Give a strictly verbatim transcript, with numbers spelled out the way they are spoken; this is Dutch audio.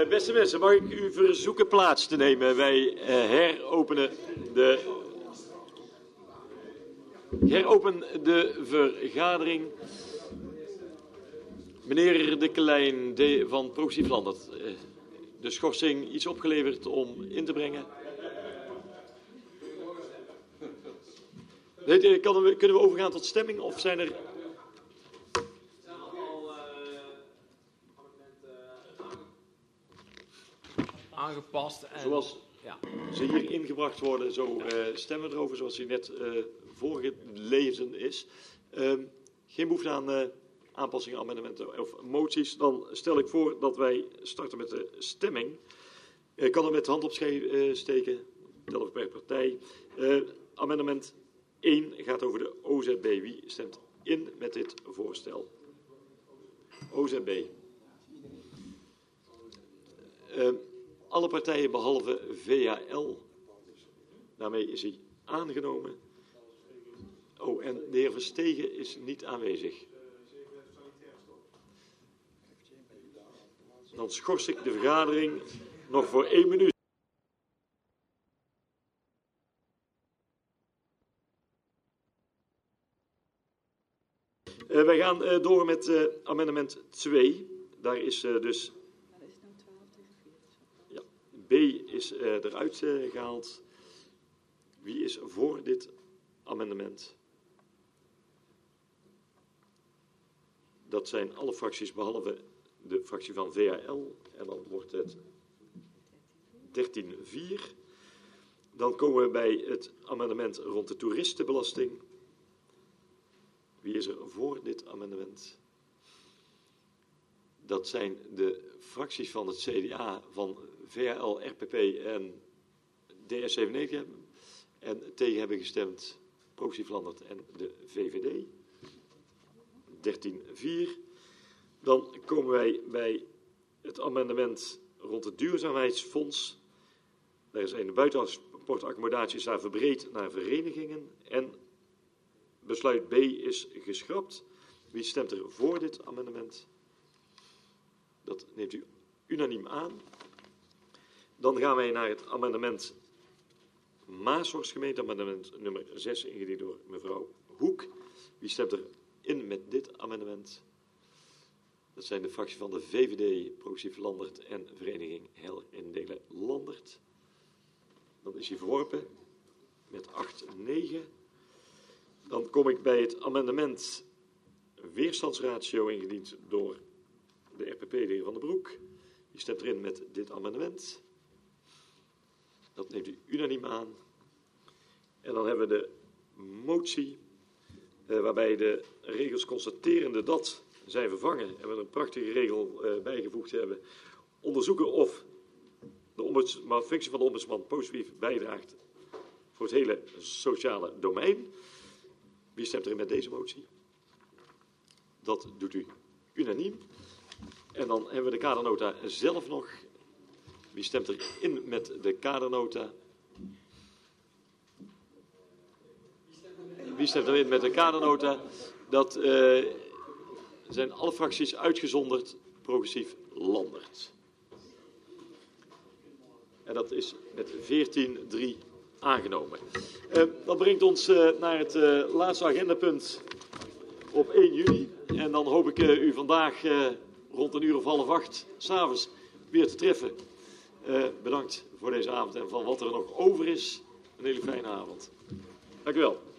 Uh, beste mensen, mag ik u verzoeken plaats te nemen? Wij uh, heropenen de, heropen de vergadering. Meneer De Klein de, van Progressief Landert, uh, de schorsing iets opgeleverd om in te brengen. Nee, kan we, kunnen we overgaan tot stemming of zijn er... Aangepast en... Zoals ja. ze hier ingebracht worden, zo uh, stemmen we erover zoals die net uh, voorgelezen is. Uh, geen behoefte aan uh, aanpassingen, amendementen of moties. Dan stel ik voor dat wij starten met de stemming. Ik uh, kan er met de hand op uh, steken, tellen we per partij. Uh, amendement één gaat over de O Z B. Wie stemt in met dit voorstel? O Z B. Uh, Alle partijen behalve V H L. Daarmee is hij aangenomen. Oh, en de heer Verstegen is niet aanwezig. Dan schors ik de vergadering nog voor één minuut. Uh, wij gaan uh, door met uh, amendement twee. Daar is uh, dus... B is uh, eruit uh, gehaald. Wie is voor dit amendement? Dat zijn alle fracties behalve de fractie van V H L. En dan wordt het dertien vier. Dan komen we bij het amendement rond de toeristenbelasting. Wie is er voor dit amendement? Dat zijn de fracties van het C D A, van V H L, R P P en D S zevenennegentig hebben. En tegen hebben gestemd Progressief Landert en de V V D. dertien vier. Dan komen wij bij het amendement rond het duurzaamheidsfonds. Daar zijn de buitensportaccommodaties daar verbreed naar verenigingen. En besluit B is geschrapt. Wie stemt er voor dit amendement? Dat neemt u unaniem aan. Dan gaan wij naar het amendement Maashorst gemeente, amendement nummer zes, ingediend door mevrouw Hoek. Wie stemt er in met dit amendement? Dat zijn de fracties van de V V D, Progressief Landert en Vereniging Heil en Delen Landert. Dan is hij verworpen met acht negen. Dan kom ik bij het amendement weerstandsratio, ingediend door de R P P, de heer Van den Broek. Die stemt erin met dit amendement. Dat neemt u unaniem aan. En dan hebben we de motie, eh, waarbij de regels constaterende dat zijn vervangen. En we er een prachtige regel eh, bijgevoegd hebben. Onderzoeken of de ombudsman, functie van de ombudsman positief bijdraagt voor het hele sociale domein. Wie stemt erin met deze motie? Dat doet u unaniem. En dan hebben we de kadernota zelf nog. Wie stemt erin met de kadernota? Wie stemt erin met de kadernota? Dat uh, zijn alle fracties uitgezonderd, Progressief Landert. En dat is met veertien drie aangenomen. Uh, dat brengt ons uh, naar het uh, laatste agendapunt op één juli. En dan hoop ik uh, u vandaag uh, rond een uur of half acht 's avonds weer te treffen. Uh, bedankt voor deze avond en van wat er nog over is, een hele fijne avond. Dank u wel.